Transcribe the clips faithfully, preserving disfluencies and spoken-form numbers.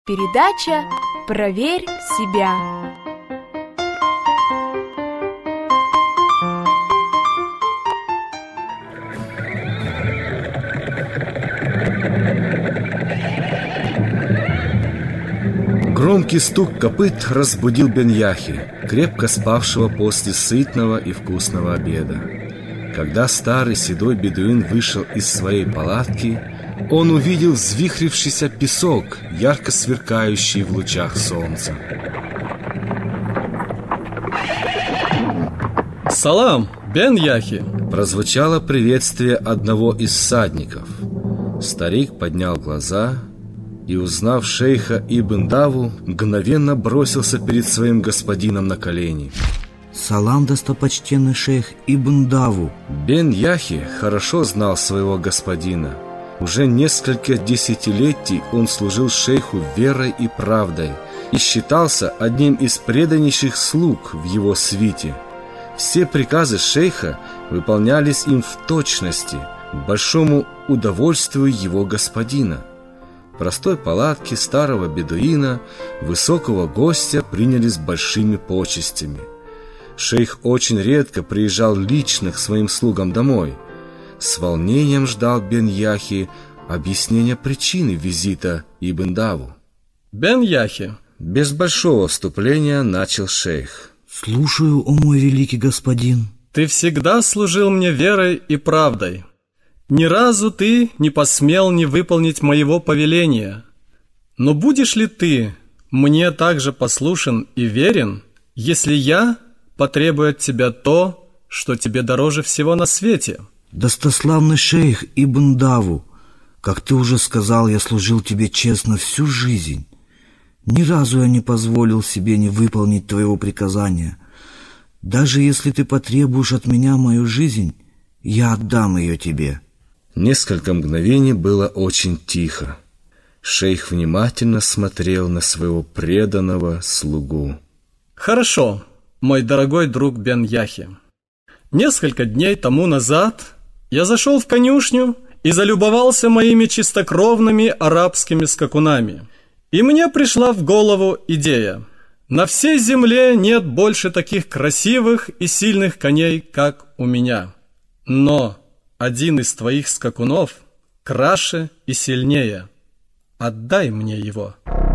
Передача «Проверь себя». Громкий стук копыт разбудил Бен-Яхи, крепко спавшего после сытного и вкусного обеда. Когда старый седой бедуин вышел из своей палатки, он увидел взвихрившийся песок, ярко сверкающий в лучах солнца. «Салам, Бен-Яхи!» Прозвучало приветствие одного из всадников. Старик поднял глаза и, узнав шейха Ибн Даву, мгновенно бросился перед своим господином на колени. «Салам, достопочтенный шейх Ибн Даву!» Бен-Яхи хорошо знал своего господина. Уже несколько десятилетий он служил шейху верой и правдой и считался одним из преданнейших слуг в его свите. Все приказы шейха выполнялись им в точности, к большому удовольствию его господина. В простой палатке старого бедуина высокого гостя приняли с большими почестями. Шейх очень редко приезжал лично к своим слугам домой. С волнением ждал Бен-Яхи объяснения причины визита Ибн Даву. «Бен-Яхи!» Без большого вступления начал шейх. «Слушаю, о мой великий господин!» «Ты всегда служил мне верой и правдой. Ни разу ты не посмел не выполнить моего повеления. Но будешь ли ты мне также послушен и верен, если я потребую от тебя то, что тебе дороже всего на свете?» «Достославный шейх Ибн Даву, как ты уже сказал, я служил тебе честно всю жизнь. Ни разу я не позволил себе не выполнить твоего приказания. Даже если ты потребуешь от меня мою жизнь, я отдам ее тебе». Несколько мгновений было очень тихо. Шейх внимательно смотрел на своего преданного слугу. «Хорошо, мой дорогой друг Бен-Яхи. Несколько дней тому назад я зашел в конюшню и залюбовался моими чистокровными арабскими скакунами. И мне пришла в голову идея. На всей земле нет больше таких красивых и сильных коней, как у меня. Но один из твоих скакунов краше и сильнее. Отдай мне его».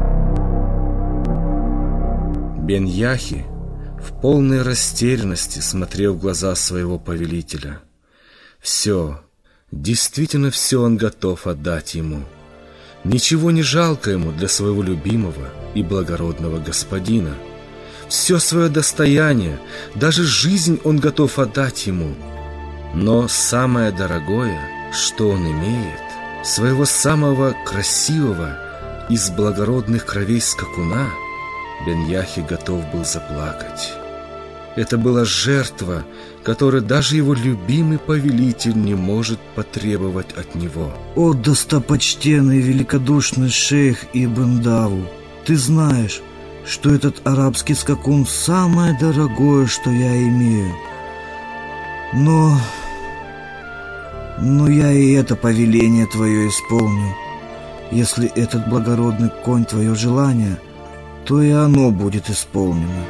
Бен-Яхи в полной растерянности смотрел в глаза своего повелителя. Все, действительно все он готов отдать ему. Ничего не жалко ему для своего любимого и благородного господина. Все свое достояние, даже жизнь он готов отдать ему. Но самое дорогое, что он имеет, своего самого красивого из благородных кровей скакуна, Бен-Яхи готов был заплакать. Это была жертва, которую даже его любимый повелитель не может потребовать от него. «О, достопочтенный великодушный шейх Ибн Даву, ты знаешь, что этот арабский скакун самое дорогое, что я имею. Но... но я и это повеление твое исполню. Если этот благородный конь твое желание, то и оно будет исполнено».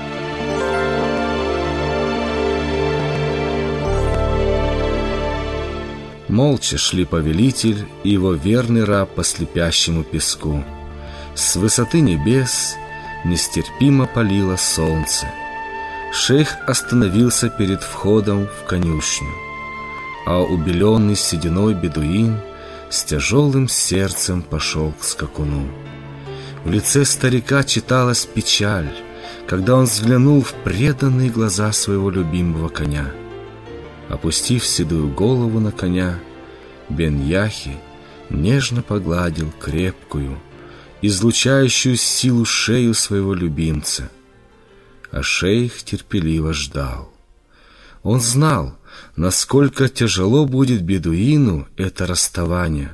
Молча шли повелитель и его верный раб по слепящему песку. С высоты небес нестерпимо палило солнце. Шейх остановился перед входом в конюшню, а убеленный сединой бедуин с тяжелым сердцем пошел к скакуну. В лице старика читалась печаль, когда он взглянул в преданные глаза своего любимого коня. Опустив седую голову на коня, Бен-Яхи нежно погладил крепкую, излучающую силу шею своего любимца. А шейх терпеливо ждал. Он знал, насколько тяжело будет бедуину это расставание.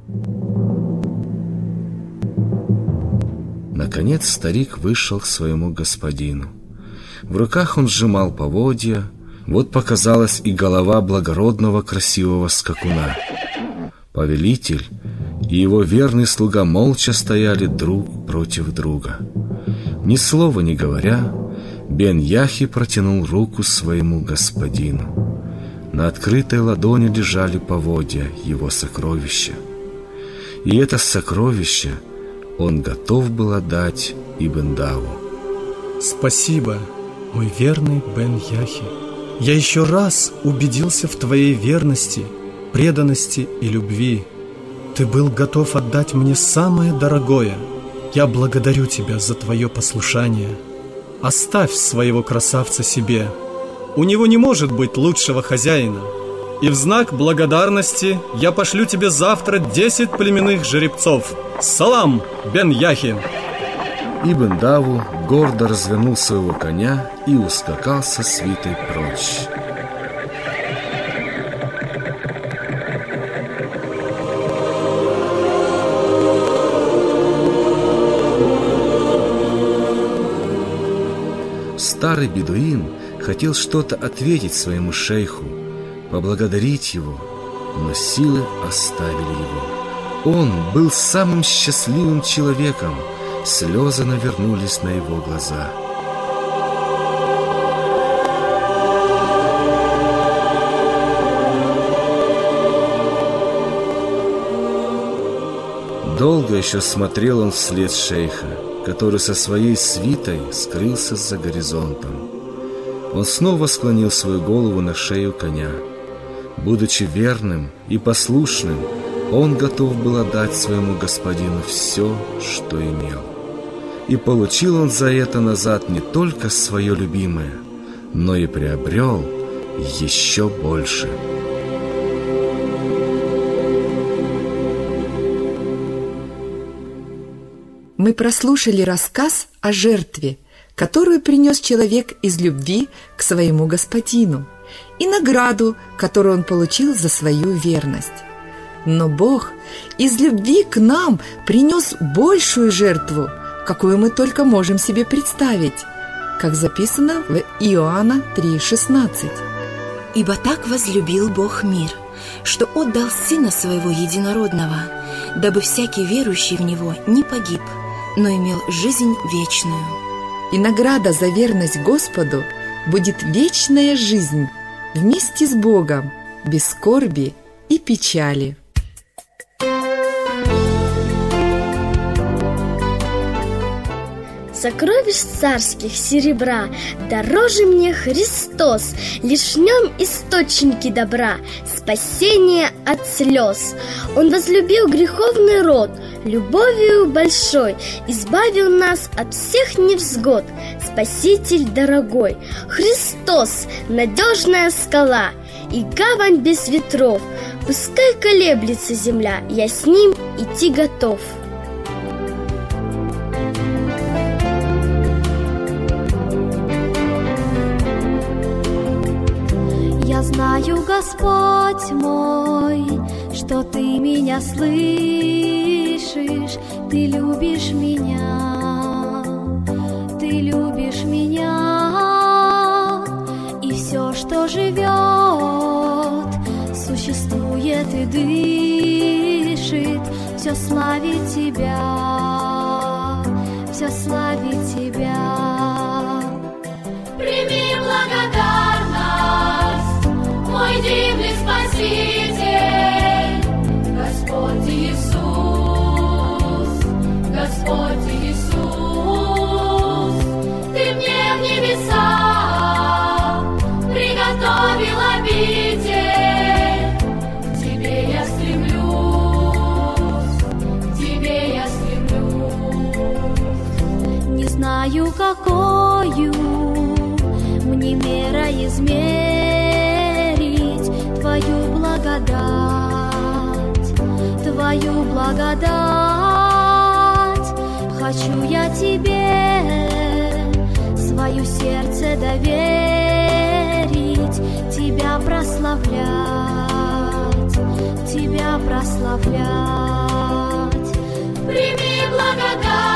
Наконец старик вышел к своему господину. В руках он сжимал поводья. Вот показалась и голова благородного красивого скакуна. Повелитель и его верный слуга молча стояли друг против друга. Ни слова не говоря, Бен-Яхи протянул руку своему господину. На открытой ладони лежали поводья его сокровища. И это сокровище он готов был отдать Ибн-Даву. Спасибо, мой верный Бен-Яхи. Я еще раз убедился в твоей верности, преданности и любви. Ты был готов отдать мне самое дорогое. Я благодарю тебя за твое послушание. Оставь своего красавца себе. У него не может быть лучшего хозяина. И в знак благодарности я пошлю тебе завтра десять племенных жеребцов. Салам, Бен-Яхи! Ибн-Даву гордо развернул своего коня и ускакал со свитой прочь. Старый бедуин хотел что-то ответить своему шейху, поблагодарить его, но силы оставили его. Он был самым счастливым человеком, слезы навернулись на его глаза. Долго еще смотрел он вслед шейха, который со своей свитой скрылся за горизонтом. Он снова склонил свою голову на шею коня. Будучи верным и послушным, он готов был отдать своему господину все, что имел. И получил он за это назад не только свое любимое, но и приобрел еще больше. Мы прослушали рассказ о жертве, которую принес человек из любви к своему господину, и награду, которую он получил за свою верность. Но Бог из любви к нам принес большую жертву, какую мы только можем себе представить, как записано в Иоанна три шестнадцать. «Ибо так возлюбил Бог мир, что отдал Сына Своего Единородного, дабы всякий верующий в Него не погиб, но имел жизнь вечную». И награда за верность Господу будет вечная жизнь вместе с Богом, без скорби и печали. Сокровищ царских серебра дороже мне Христос, лишь в нем источники добра, спасение от слез. Он возлюбил греховный род, любовью большой избавил нас от всех невзгод. Спаситель дорогой, Христос, надежная скала и гавань без ветров. Пускай колеблется земля, я с ним идти готов. Я знаю, Господь мой, что Ты меня слышишь, Ты любишь меня, Ты любишь меня, и все, что живет, существует и дышит, все славит Тебя, все славит Тебя. Прими благодарность, мой дивный Спаситель, Господь Иисус, Господь Иисус, Ты мне в небеса приготовил обитель, к Тебе я стремлюсь, к Тебе я стремлюсь. Не знаю, какую мне мера измерить Твою благодать, Твою благодать. Хочу я Тебе свое сердце доверить, Тебя прославлять, Тебя прославлять. Прими благодарность,